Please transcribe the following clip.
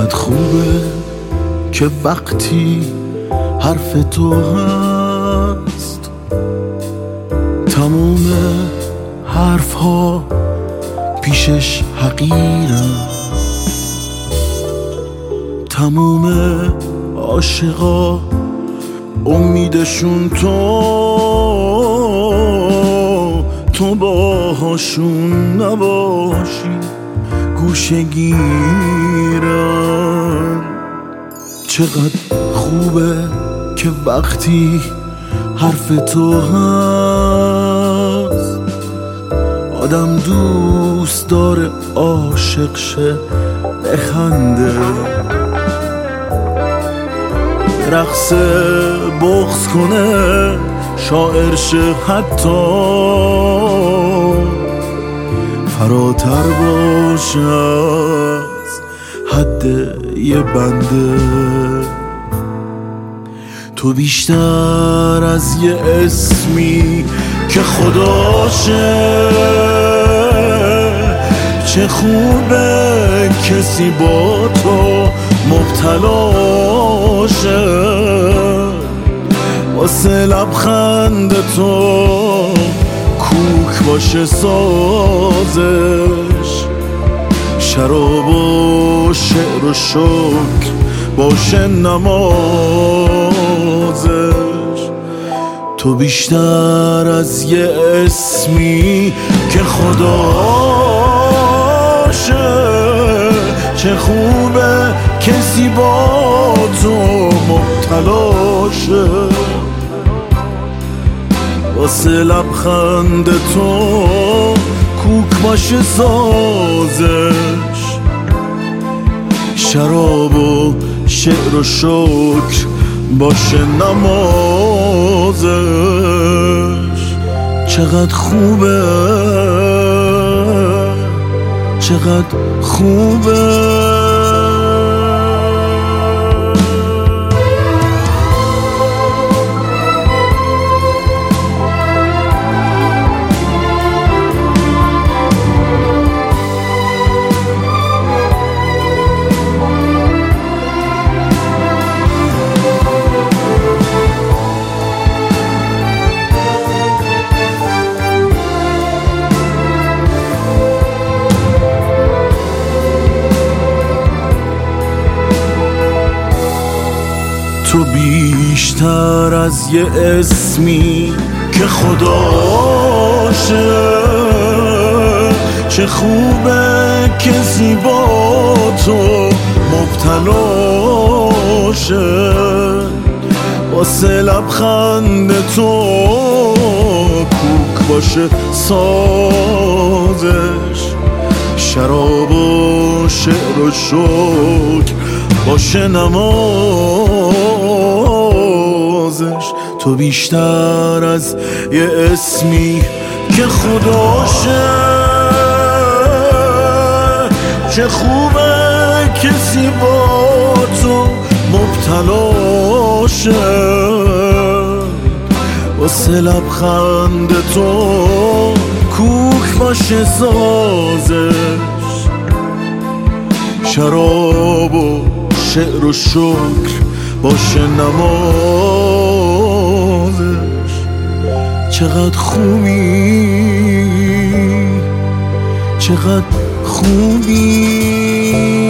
چقدر خوبه که وقتی حرف تو هست تموم حرف ها پیشش حقیرن، تموم عاشقا امیدشون تو باهاشون نباشی گوشه گیرن. چقدر خوبه که وقتی حرف تو هست آدم دوست داره عاشق شه بخنده، رقص بغض کنه شاعر شه حتی فراتر باشه از حد یه بنده. تو بیشتر از یه اسمی که خداشه، چه خوبه کسی با تو مبتلاشه، واسه لبخند تو کوک باشه سازش، شراب و شعر و شکر باشه نمازش. تو بیشتر از یه اسمی که خداشه، چه خوبه کسی با تو مبتلاشه، واسه لبخند تو کوک باشه سازش، شراب و شعر و شکر باشه نمازش. چقدر خوبه، چقدر خوبه. تو بیشتر از یه اسمی که خداشه، چه خوبه کسی با تو مبتلاشه، واسه لبخند تو کوک باشه سازش، شراب و شعر و شکر باشه نمازش. تو بیشتر از یه اسمی که خداشه، چه خوبه کسی با تو مبتلاشه، واسه لبخند تو کوک باشه سازش، شراب و شعر و شکر باشه نمازش. چقدر خوبی، چقدر خوبی.